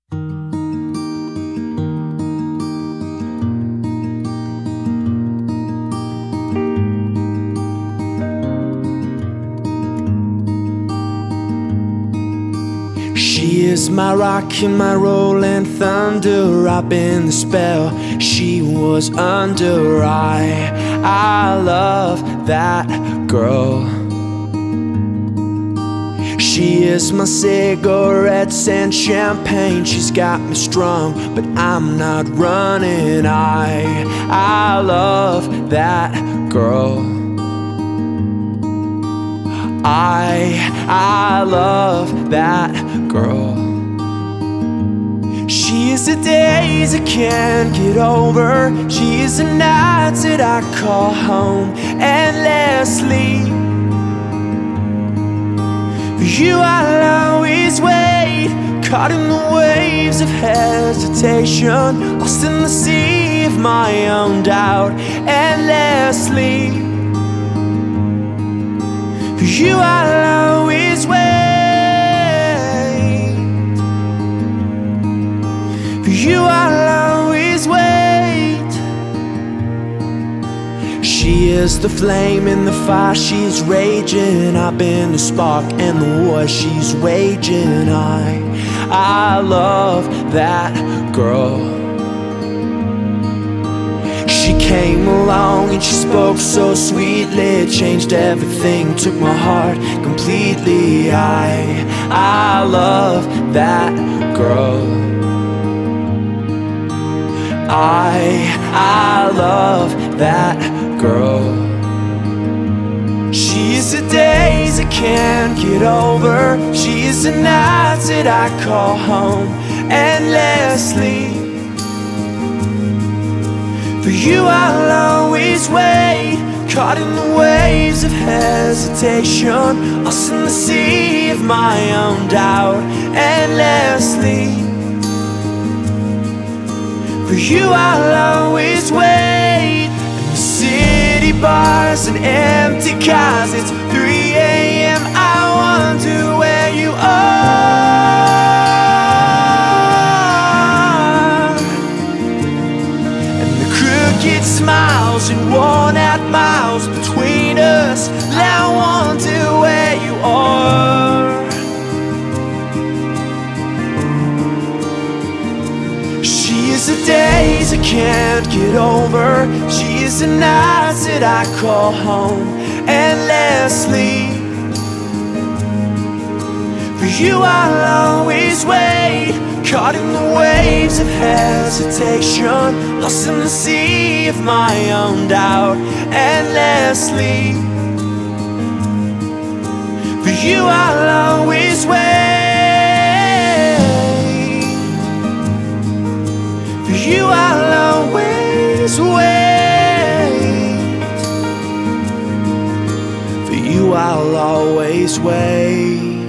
She is my rock and my rolling thunder. I've been the spell she was under. I love that girl. She is my cigarettes and champagne. She's got me strong, but I'm not running. I love that girl. I love that girl. She is the days I can't get over. She is the nights that I call home endlessly. For you I'll always wait, caught in the waves of hesitation, lost in the sea of my own doubt endlessly. For you I'll always wait. For you I'll always wait. She is the flame in the fire she's raging. I've been the spark in the war she's waging. I love that girl. She came along and she spoke so sweetly, changed everything, took my heart completely. I love that girl. I love that girl. She's the days I can't get over. She's the nights that I call home endlessly. For you I'll always wait, caught in the waves of hesitation, lost in the sea of my own doubt endlessly. For you I'll always wait. In the city bars and empty cars, it's 3 a.m. I wonder where you are. Crooked smiles and worn out miles between us, I wonder where you are. She is the days I can't get over. She is the nights that I call home endlessly. For you I'll always wait, caught in the waves of hesitation, lost in the sea of my own doubt endlessly. For you I'll always wait. For you I'll always wait. For you I'll always wait.